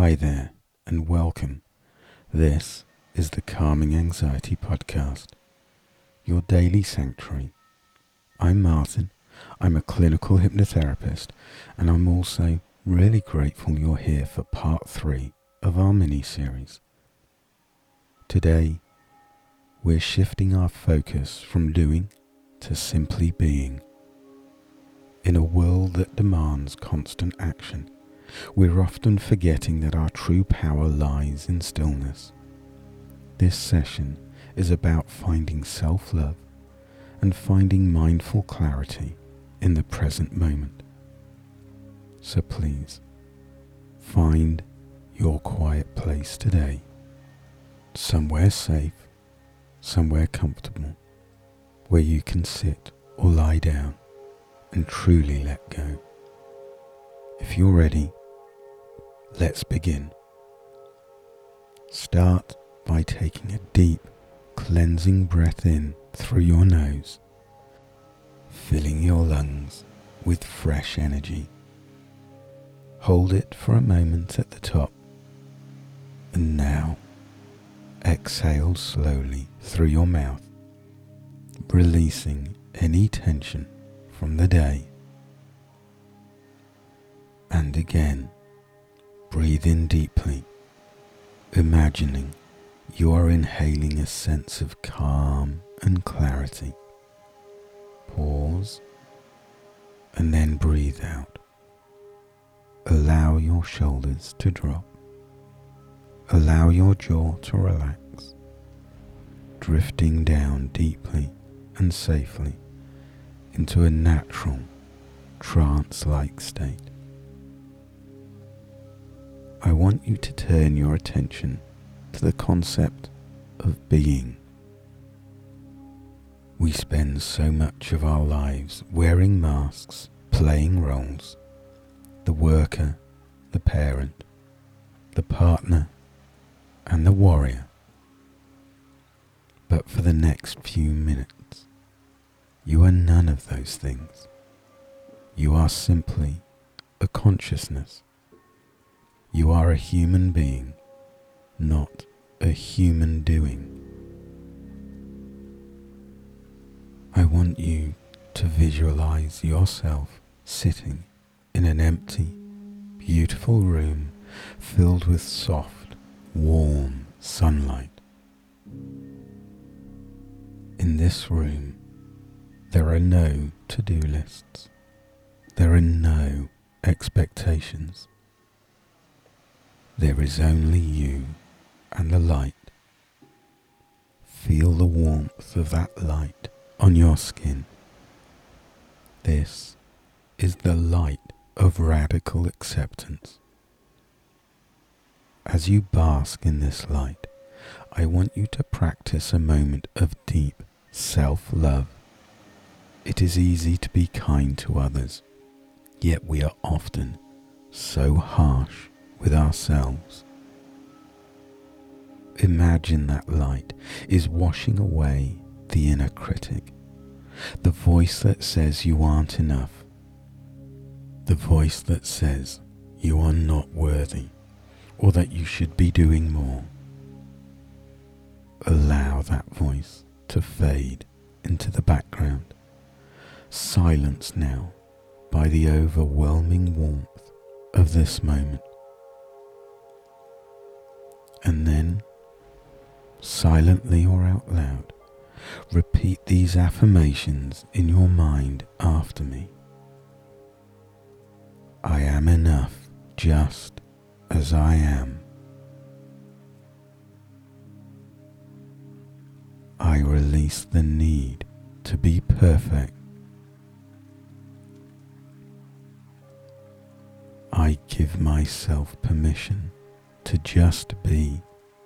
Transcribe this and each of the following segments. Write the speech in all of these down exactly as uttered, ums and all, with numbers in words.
Hi there, and welcome. This is the Calming Anxiety Podcast, your daily sanctuary. I'm Martin. I'm a clinical hypnotherapist, and I'm also really grateful you're here for part three of our mini-series. Today, we're shifting our focus from doing to simply being. In a world that demands constant action, we're often forgetting that our true power lies in stillness. This session is about finding self-love and finding mindful clarity in the present moment. So please, find your quiet place today, somewhere safe, somewhere comfortable, where you can sit or lie down and truly let go. If you're ready, let's begin. Start by taking a deep, cleansing breath in through your nose, filling your lungs with fresh energy. Hold it for a moment at the top, and now exhale slowly through your mouth, releasing any tension from the day. And again, breathe in deeply, imagining you are inhaling a sense of calm and clarity. Pause, and then breathe out. Allow your shoulders to drop. Allow your jaw to relax, drifting down deeply and safely into a natural, trance-like state. I want you to turn your attention to the concept of being. We spend so much of our lives wearing masks, playing roles, the worker, the parent, the partner, and the warrior. But for the next few minutes, you are none of those things. You are simply a consciousness. You are a human being, not a human doing. I want you to visualize yourself sitting in an empty, beautiful room filled with soft, warm sunlight. In this room, there are no to-do lists. There are no expectations. There is only you and the light. Feel the warmth of that light on your skin. This is the light of radical acceptance. As you bask in this light, I want you to practice a moment of deep self-love. It is easy to be kind to others, yet we are often so harsh with ourselves. Imagine that light is washing away the inner critic, the voice that says you aren't enough, the voice that says you are not worthy or that you should be doing more. Allow that voice to fade into the background, silenced now by the overwhelming warmth of this moment. And then, silently or out loud, repeat these affirmations in your mind after me. I am enough just as I am. I release the need to be perfect. I give myself permission to just be.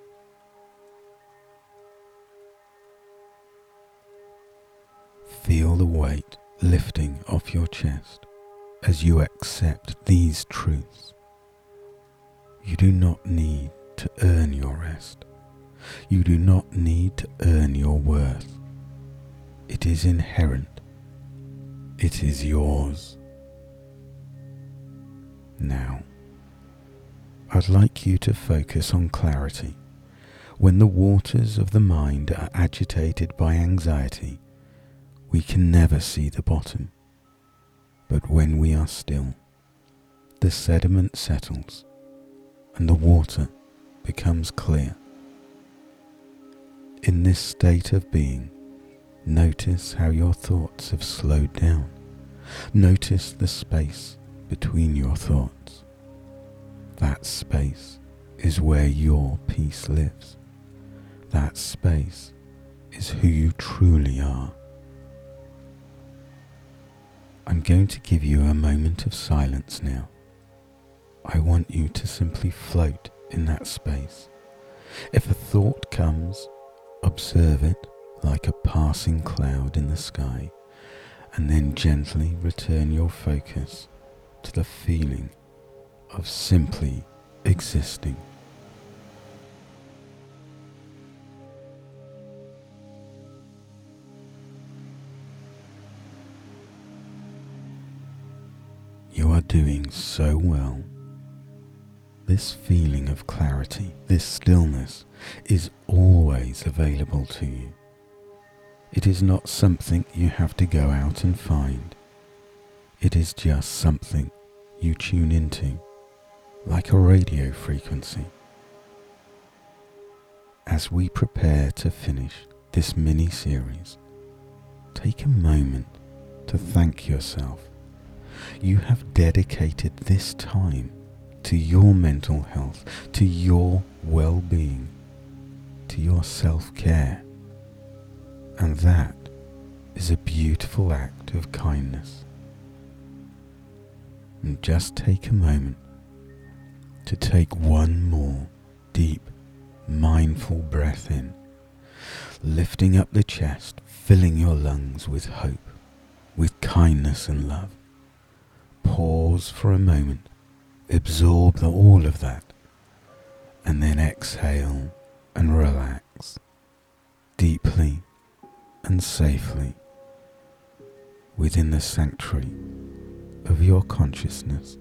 Feel the weight lifting off your chest as you accept these truths. You do not need to earn your rest. You do not need to earn your worth. It is inherent. It is yours. Now, I'd like you to focus on clarity. When the waters of the mind are agitated by anxiety, we can never see the bottom. But when we are still, the sediment settles and the water becomes clear. In this state of being, notice how your thoughts have slowed down. Notice the space between your thoughts. That space is where your peace lives. That space is who you truly are. I'm going to give you a moment of silence now. I want you to simply float in that space. If a thought comes, observe it like a passing cloud in the sky, and then gently return your focus to the feeling of simply existing. You are doing so well. This feeling of clarity, this stillness, is always available to you. It is not something you have to go out and find. It is just something you tune into, like a radio frequency. As we prepare to finish this mini-series, take a moment to thank yourself. You have dedicated this time to your mental health, to your well-being, to your self-care. And that is a beautiful act of kindness. And just take a moment to take one more deep, mindful breath in, lifting up the chest, filling your lungs with hope, with kindness and love. Pause for a moment, absorb the, all of that, and then exhale and relax deeply and safely within the sanctuary of your consciousness.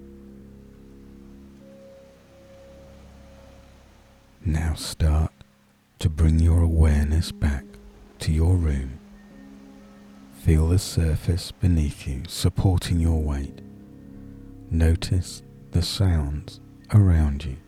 Now start to bring your awareness back to your room. Feel the surface beneath you supporting your weight. Notice the sounds around you.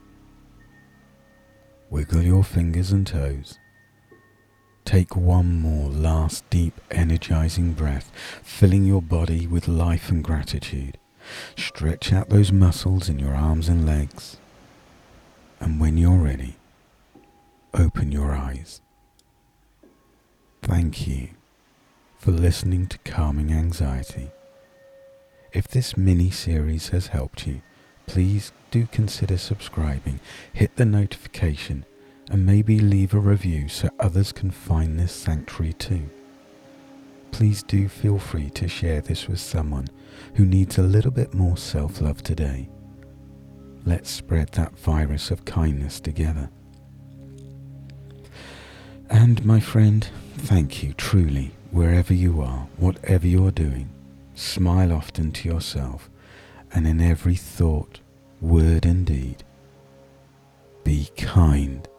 Wiggle your fingers and toes. Take one more last deep energizing breath, filling your body with life and gratitude. Stretch out those muscles in your arms and legs. And when you're ready, open your eyes. Thank you for listening to Calming Anxiety. If this mini-series has helped you, please do consider subscribing, hit the notification, and maybe leave a review so others can find this sanctuary too. Please do feel free to share this with someone who needs a little bit more self-love today. Let's spread that virus of kindness together. And my friend, thank you truly, wherever you are, whatever you're doing. Smile often to yourself, and in every thought, word and deed, be kind